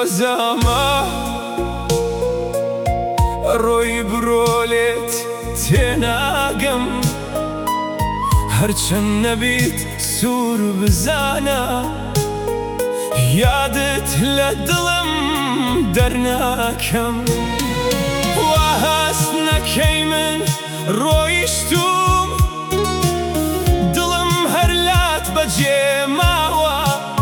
بەزامە ڕۆی برۆ لێت تێناگەم هەرچەند نەبیت سوور بزانە یادت لە دڵم دەرناکەم وا هەست نەکەی من ڕۆیشتوم دڵم هەر لات بەجێ ماوە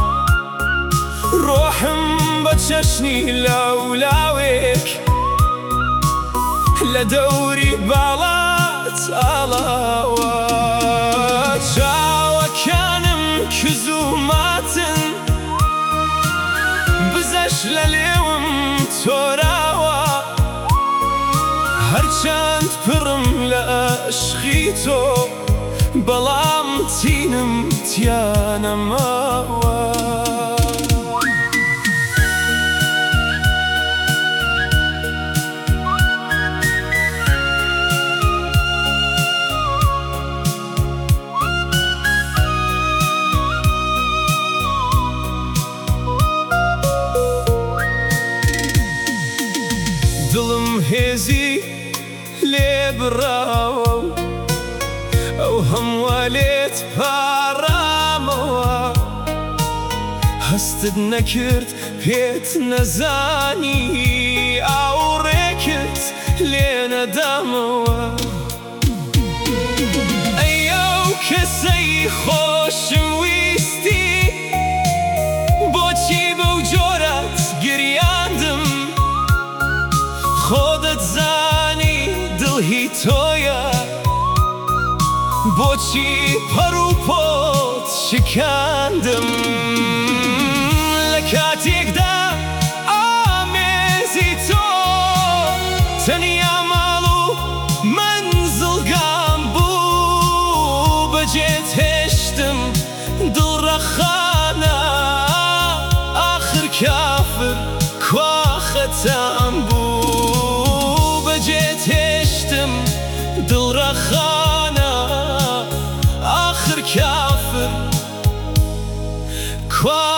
ڕۆحم بە چەشنی لاولاوێک لە دەوری باڵات ئاڵاوە چاوەکانم کز و ماتن بزەش لە لێوم تۆراوە هەرچەند پڕم لە عەشقی تۆ بەڵام تینم تیا نەماوە دڵم هێزی لێ بڕاوە ئەو هەمووە لێت پاڕامەوە هەستت نەکرد پێت نەزانی ئاوڕێکت لێ نەدامەوە ئەی ئەو کەسەی خۆشم ویستی بۆچی بەو جۆرەت گریاندم خۆ دەتزانی دڵ هی تۆیە بۆچی پەر و پۆت شکاندم لە کاتێکدا ئامێزی تۆ تەنیا ماڵ و مەنزڵگام بوو بەجێت هێشتم دڵڕەخانە ئاخر کافر کوا خەتام بوو بەجێت هێشتم دڵڕەخانە آخر کافر